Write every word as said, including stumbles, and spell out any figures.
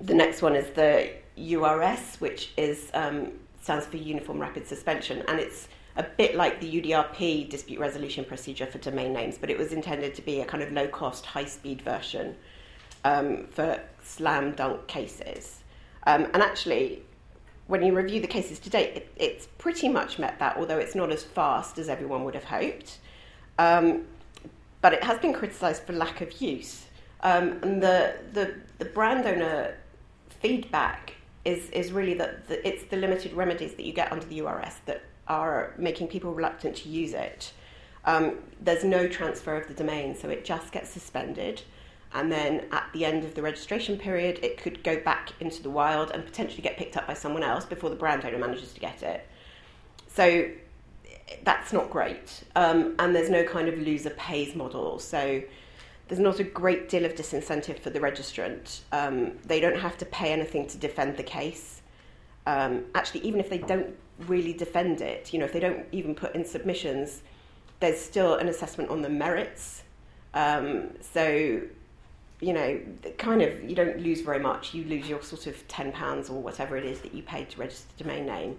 The next one is the U R S, which is um, stands for Uniform Rapid Suspension, and it's a bit like the U D R P, dispute resolution procedure for domain names, but it was intended to be a kind of low-cost, high-speed version um, for slam dunk cases. Um, and actually, when you review the cases to date, it, it's pretty much met that, although it's not as fast as everyone would have hoped. Um, but it has been criticised for lack of use. Um, and the, the, the brand owner feedback is, is really that the, it's the limited remedies that you get under the U R S that are making people reluctant to use it. Um, there's no transfer of the domain, so it just gets suspended. And then at the end of the registration period, it could go back into the wild and potentially get picked up by someone else before the brand owner manages to get it. So that's not great. Um, and there's no kind of loser pays model. So there's not a great deal of disincentive for the registrant. Um, they don't have to pay anything to defend the case. Um, actually, even if they don't really defend it, you know, if they don't even put in submissions, there's still an assessment on the merits. Um, so, you know, kind of, you don't lose very much. You lose your sort of ten pounds or whatever it is that you paid to register the domain name.